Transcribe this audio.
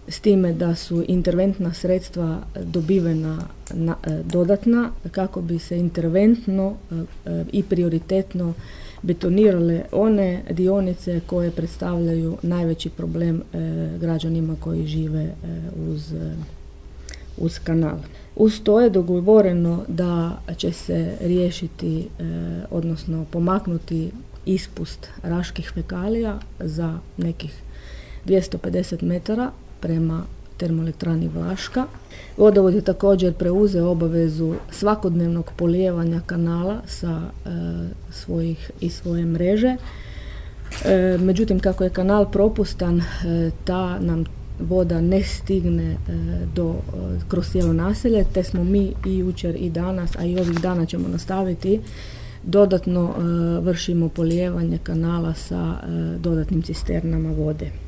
s time da su interventna sredstva dobivena dodatna kako bi se interventno i prioritetno betonirale one dionice koje predstavljaju najveći problem građanima koji žive uz kanal. Uz to je dogovoreno da će se riješiti, odnosno pomaknuti ispust raških fekalija za nekih 250 metara prema termoelektrani Vlaška. Vodovod je također preuzeo obavezu svakodnevnog polijevanja kanala sa svoje mreže. Međutim, kako je kanal propustan, ta nam voda ne stigne kroz cijelo naselje, te smo mi i jučer i danas, a i ovih dana ćemo nastaviti, dodatno vršimo polijevanje kanala sa dodatnim cisternama vode.